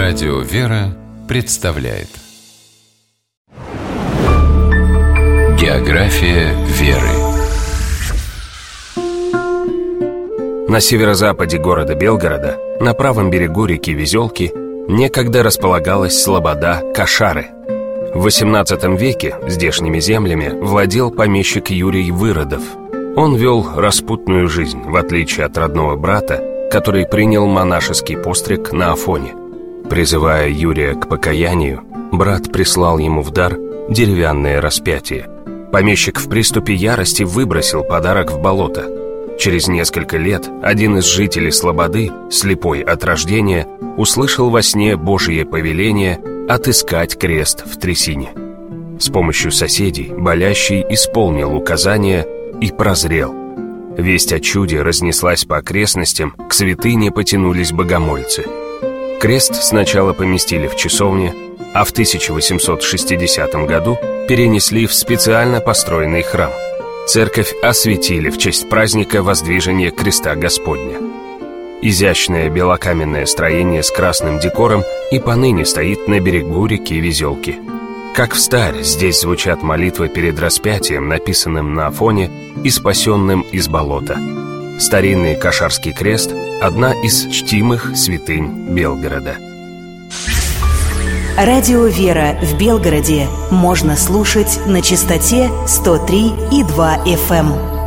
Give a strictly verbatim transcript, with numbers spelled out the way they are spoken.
Радио «Вера» представляет География веры. На северо-западе города Белгорода, на правом берегу реки Везелки, некогда располагалась слобода Кошары. В восемнадцатом веке здешними землями владел помещик Юрий Выродов. Он вел распутную жизнь, в отличие от родного брата, который принял монашеский постриг на Афоне. Призывая Юрия к покаянию, брат прислал ему в дар деревянное распятие. Помещик в приступе ярости выбросил подарок в болото. Через несколько лет один из жителей слободы, слепой от рождения, услышал во сне Божие повеление отыскать крест в трясине. С помощью соседей болящий исполнил указание и прозрел. Весть о чуде разнеслась по окрестностям, к святыне потянулись богомольцы. Крест сначала поместили в часовне, а в тысяча восемьсот шестидесятом году перенесли в специально построенный храм. Церковь осветили в честь праздника Воздвижения Креста Господня. Изящное белокаменное строение с красным декором и поныне стоит на берегу реки Везелки. Как встарь, здесь звучат молитвы перед распятием, написанным на Афоне и спасенным из болота. Старинный Кошарский крест – одна из чтимых святынь Белгорода. Радио «Вера» в Белгороде можно слушать на частоте сто три и два эф эм.